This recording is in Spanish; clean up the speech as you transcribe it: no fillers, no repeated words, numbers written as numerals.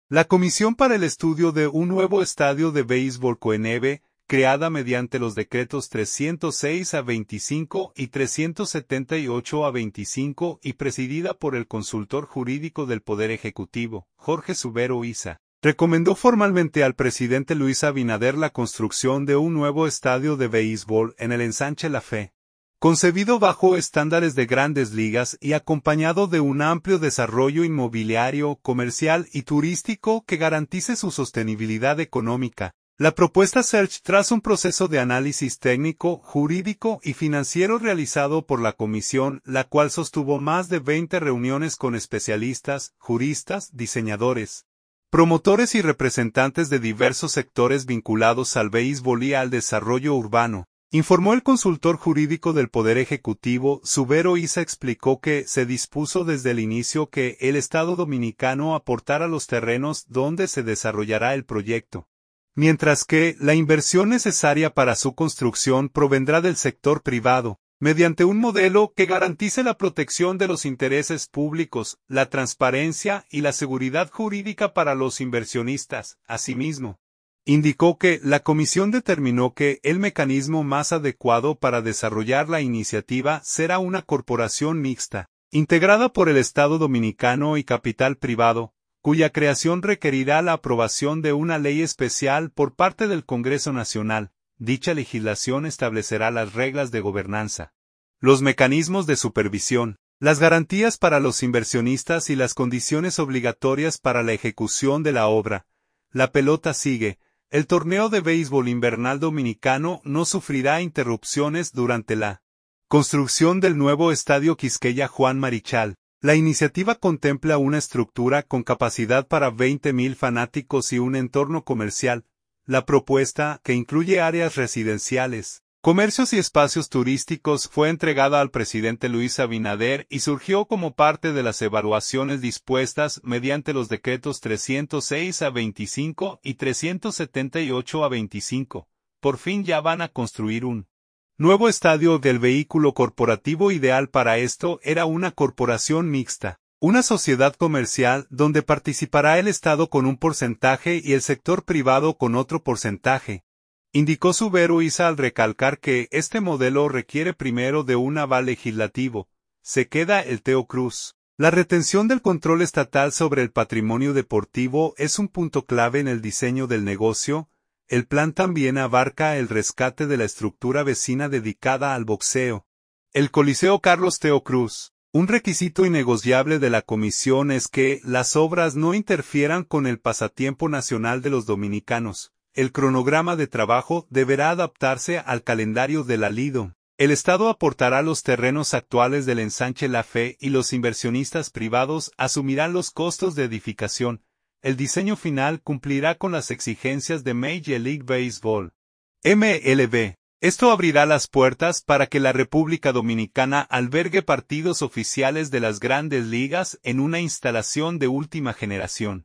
La Comisión para el Estudio de un Nuevo Estadio de Béisbol CONEBE, creada mediante los decretos 306-25 y 378-25 y presidida por el consultor jurídico del Poder Ejecutivo, Jorge Subero Isa, recomendó formalmente al presidente Luis Abinader la construcción de un nuevo estadio de béisbol en el Ensanche La Fe, concebido bajo estándares de Grandes Ligas y acompañado de un amplio desarrollo inmobiliario, comercial y turístico que garantice su sostenibilidad económica. La propuesta Search tras un proceso de análisis técnico, jurídico y financiero realizado por la Comisión, la cual sostuvo más de 20 reuniones con especialistas, juristas, diseñadores, promotores y representantes de diversos sectores vinculados al béisbol y al desarrollo urbano. Informó el consultor jurídico del Poder Ejecutivo, Subero Isa explicó que se dispuso desde el inicio que el Estado dominicano aportara los terrenos donde se desarrollará el proyecto, mientras que la inversión necesaria para su construcción provendrá del sector privado, mediante un modelo que garantice la protección de los intereses públicos, la transparencia y la seguridad jurídica para los inversionistas. Asimismo, indicó que la comisión determinó que el mecanismo más adecuado para desarrollar la iniciativa será una corporación mixta, integrada por el Estado dominicano y capital privado, cuya creación requerirá la aprobación de una ley especial por parte del Congreso Nacional. Dicha legislación establecerá las reglas de gobernanza, los mecanismos de supervisión, las garantías para los inversionistas y las condiciones obligatorias para la ejecución de la obra. La pelota sigue. El torneo de béisbol invernal dominicano no sufrirá interrupciones durante la construcción del nuevo estadio Quisqueya Juan Marichal. La iniciativa contempla una estructura con capacidad para 20,000 fanáticos y un entorno comercial. La propuesta, que incluye áreas residenciales, comercios y espacios turísticos, fue entregada al presidente Luis Abinader y surgió como parte de las evaluaciones dispuestas mediante los decretos 306-25 y 378-25. Por fin ya van a construir un nuevo estadio del vehículo corporativo. Ideal para esto era una corporación mixta, una sociedad comercial donde participará el Estado con un porcentaje y el sector privado con otro porcentaje, indicó Subero Isa al recalcar que este modelo requiere primero de un aval legislativo. Se queda el Teo Cruz. La retención del control estatal sobre el patrimonio deportivo es un punto clave en el diseño del negocio. El plan también abarca el rescate de la estructura vecina dedicada al boxeo, el Coliseo Carlos Teo Cruz. Un requisito innegociable de la comisión es que las obras no interfieran con el pasatiempo nacional de los dominicanos. El cronograma de trabajo deberá adaptarse al calendario de la Lido. El Estado aportará los terrenos actuales del Ensanche La Fe y los inversionistas privados asumirán los costos de edificación. El diseño final cumplirá con las exigencias de Major League Baseball, MLB. Esto abrirá las puertas para que la República Dominicana albergue partidos oficiales de las Grandes Ligas en una instalación de última generación.